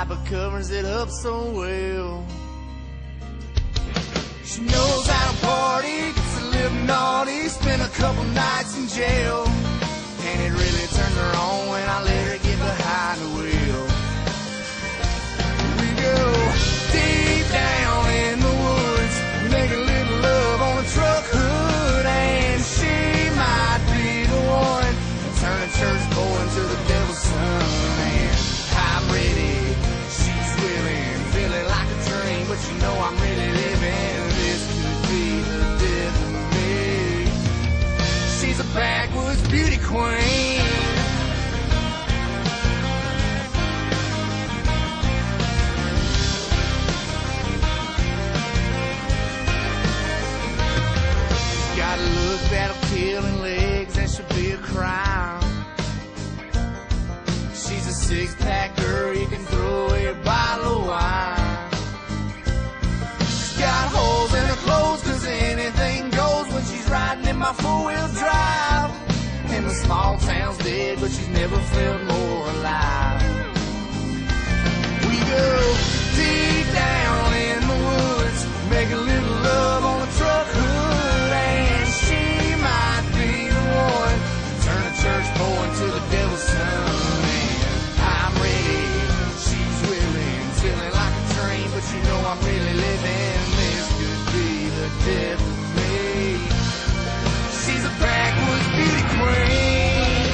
type of covers it up so well. She knows how to party, gets a little naughty, spent a couple nights in jail, and it really turned her on when I let her get behind the wheel. We go deep down in the woods, make a little love on a truck hood, and she might be the one to turn a church boy into the devil's son. And I'm ready, she's willing, feeling like a dream, but you know I'm really living. This could be the death of me. She's a backwoods beauty queen. Got a look that'll kill in legs, that should be a crime. She's a six-pack girl, you can throw away a bottle of wine. She's got holes in her clothes, cause anything goes when she's riding in my four-wheel drive. And the small town's dead, but she's never felt more alive. We go deep down in the woods, make a little love on a truck hood, and she might be the one to turn a church boy into the devil's son. And I'm ready, she's willing, feeling like a dream, but you know I'm really living. This could be the death of me. She's a backwoods beauty queen.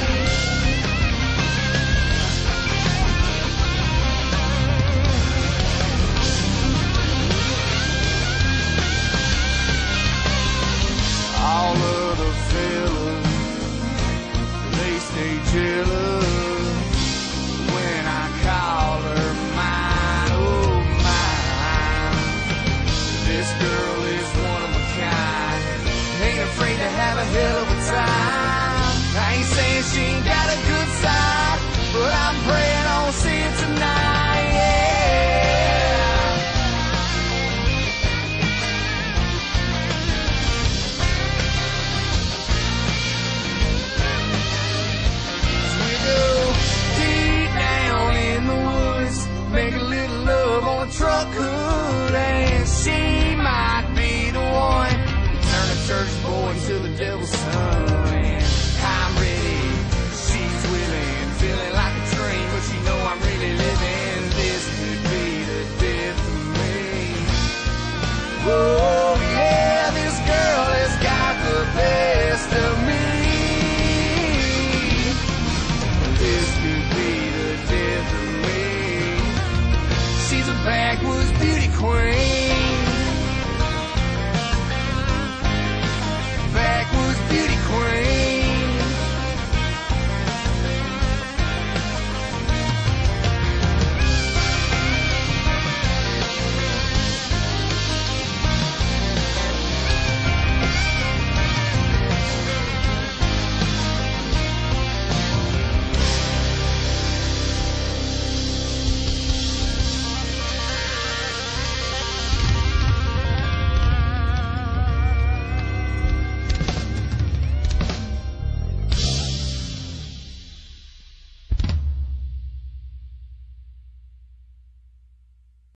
All of the fellas, they stay jealous when I call her mine, oh mine. This girl is one of a kind, ain't afraid to have a hell of a time. I ain't saying she ain't got a good side, but I'm praying on seeing tonight, yeah. We go deep down in the woods, make a little love on a truck hood, and she might be the one to turn a church boy into the devil's son. And I'm ready, she's willing, feeling like a dream, but you know I'm really living. This could be the death of me. Oh yeah, this girl has got the best of me. This could be the death of me. She's a backwoods beauty queen.